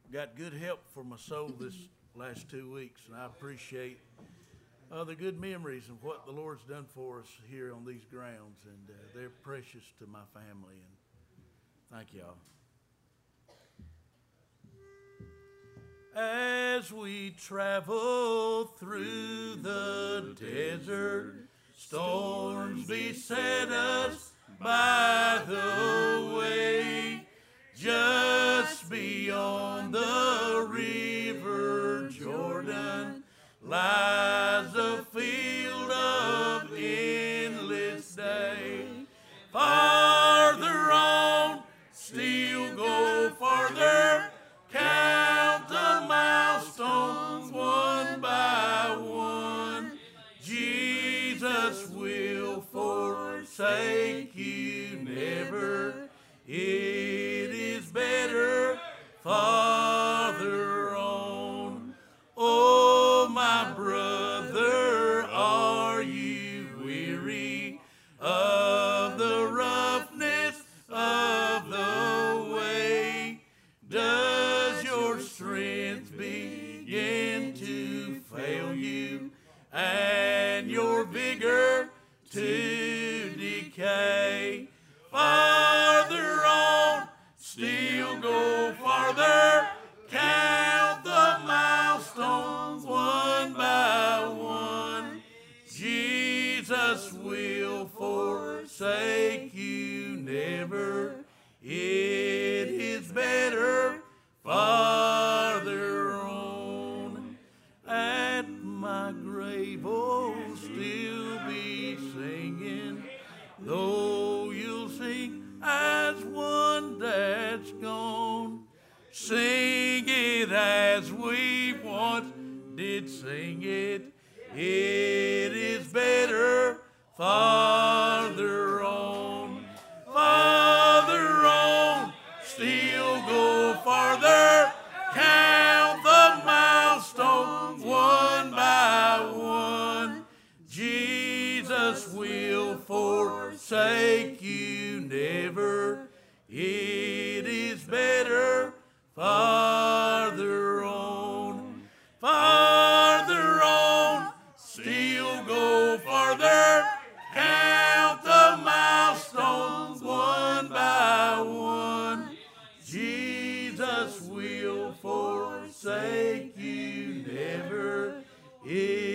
got good help for my soul this last 2 weeks, and I appreciate the good memories of what the Lord's done for us here on these grounds, and they're precious to my family, and thank y'all. As we travel through the desert, storms beset us by the way. Just beyond the river Jordan lies a field of endless day. Farther on, still go farther, count the milestones one by one. Jesus will forsake you never. It is better farther on. Oh, my brother, are you weary of the roughness of the way? Does your strength begin to fail you and your vigor to decay? Farther on, still go farther, count the milestones one by one. Jesus will forsake you never. It is better farther on. At my grave, oh, still be singing, though you'll sing as one that's gone. Sing it as we once did sing it. It is better farther on. Farther on, still go farther, count the milestones one by one. Jesus will forsake you never. It is better farther on. Farther on, still go farther, count the milestones one by one. Jesus will forsake you never.